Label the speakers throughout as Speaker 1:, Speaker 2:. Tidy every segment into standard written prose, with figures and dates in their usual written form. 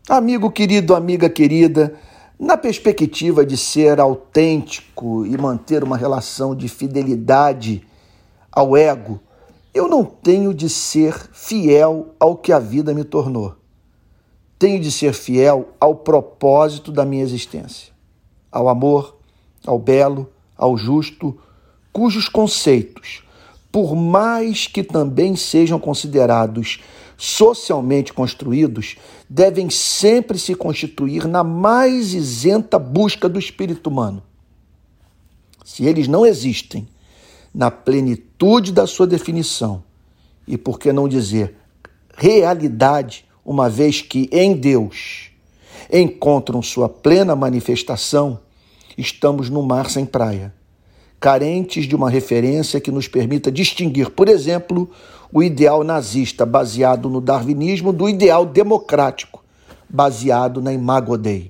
Speaker 1: Amigo querido, amiga querida, na perspectiva de ser autêntico e manter uma relação de fidelidade ao ego, eu não tenho de ser fiel ao que a vida me tornou. Tenho de ser fiel ao propósito da minha existência, ao amor, ao belo, ao justo, cujos conceitos, por mais que também sejam considerados socialmente construídos, devem sempre se constituir na mais isenta busca do espírito humano. Se eles não existem na plenitude da sua definição, e por que não dizer realidade, uma vez que em Deus encontram sua plena manifestação, estamos no mar sem praia, carentes de uma referência que nos permita distinguir, por exemplo, o ideal nazista baseado no darwinismo do ideal democrático baseado na Imago Dei.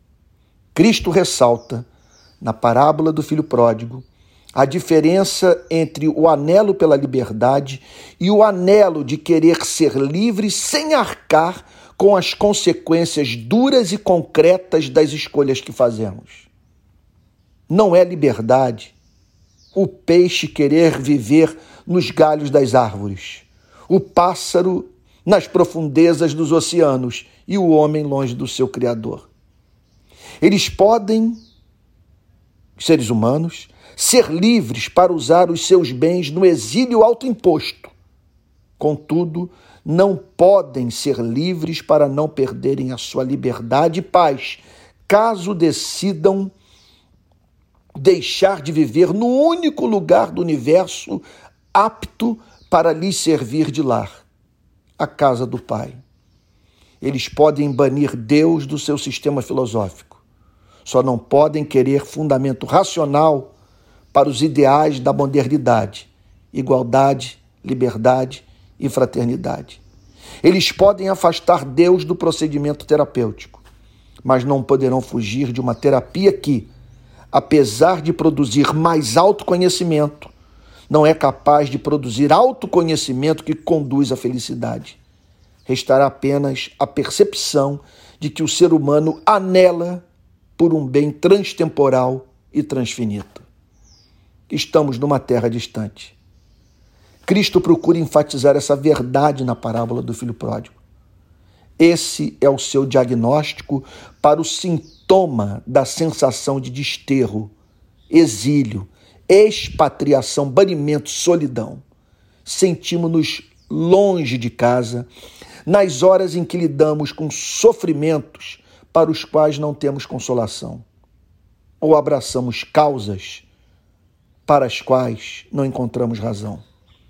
Speaker 1: Cristo ressalta, na parábola do filho pródigo, a diferença entre o anelo pela liberdade e o anelo de querer ser livre sem arcar com as consequências duras e concretas das escolhas que fazemos. Não é liberdade o peixe querer viver nos galhos das árvores, o pássaro nas profundezas dos oceanos e o homem longe do seu Criador. Eles podem, seres humanos, ser livres para usar os seus bens no exílio autoimposto. Contudo, não podem ser livres para não perderem a sua liberdade e paz, caso decidam deixar de viver no único lugar do universo apto para lhes servir de lar, a casa do Pai. Eles podem banir Deus do seu sistema filosófico. Só não podem querer fundamento racional para os ideais da modernidade, igualdade, liberdade e fraternidade. Eles podem afastar Deus do procedimento terapêutico, mas não poderão fugir de uma terapia que, apesar de produzir mais autoconhecimento, não é capaz de produzir autoconhecimento que conduz à felicidade. Restará apenas a percepção de que o ser humano anela por um bem transtemporal e transfinito. Estamos numa terra distante. Cristo procura enfatizar essa verdade na parábola do filho pródigo. Esse é o seu diagnóstico para o sintoma da sensação de desterro, exílio, expatriação, banimento, solidão. Sentimos-nos longe de casa, nas horas em que lidamos com sofrimentos para os quais não temos consolação, ou abraçamos causas para as quais não encontramos razão.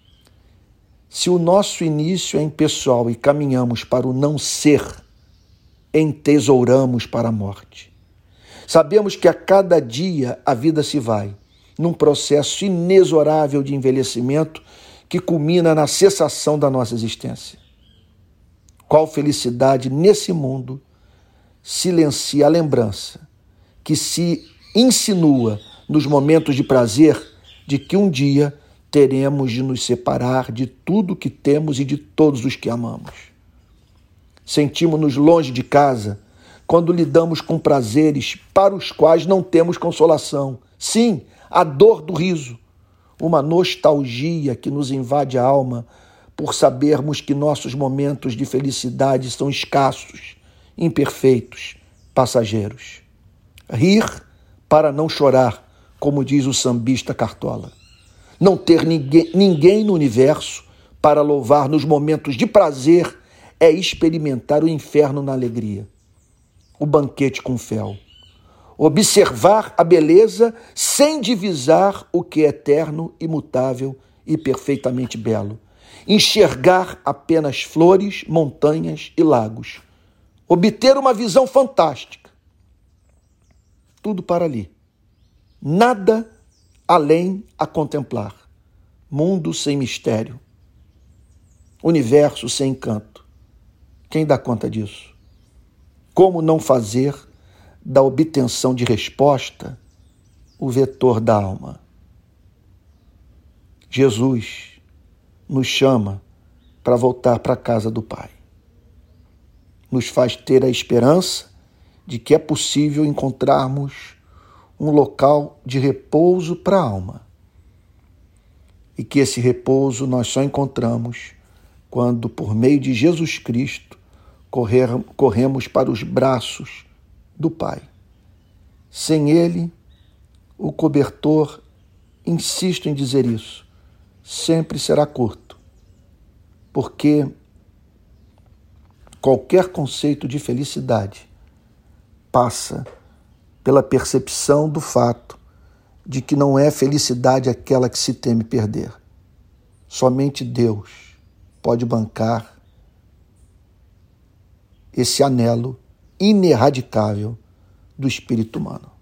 Speaker 1: Se o nosso início é impessoal e caminhamos para o não ser, entesouramos para a morte. Sabemos que a cada dia a vida se vai, num processo inexorável de envelhecimento que culmina na cessação da nossa existência. Qual felicidade nesse mundo silencia a lembrança que se insinua nos momentos de prazer de que um dia teremos de nos separar de tudo que temos e de todos os que amamos. Sentimos-nos longe de casa quando lidamos com prazeres para os quais não temos consolação. Sim, a dor do riso, uma nostalgia que nos invade a alma por sabermos que nossos momentos de felicidade são escassos, imperfeitos, passageiros. Rir para não chorar, como diz o sambista Cartola. Não ter ninguém no universo para louvar nos momentos de prazer é experimentar o inferno na alegria. O banquete com fel. Observar a beleza sem divisar o que é eterno, imutável e perfeitamente belo. Enxergar apenas flores, montanhas e lagos. Obter uma visão fantástica. Tudo para ali. Nada além a contemplar. Mundo sem mistério. Universo sem encanto. Quem dá conta disso? Como não fazer da obtenção de resposta o vetor da alma? Jesus nos chama para voltar para a casa do Pai. nos faz ter a esperança de que é possível encontrarmos um local de repouso para a alma. E que esse repouso nós só encontramos quando, por meio de Jesus Cristo, corremos para os braços do Pai. Sem Ele, o cobertor, insisto em dizer isso, sempre será curto, porque qualquer conceito de felicidade passa pela percepção do fato de que não é felicidade aquela que se teme perder. Somente Deus pode bancar esse anelo ineradicável do espírito humano.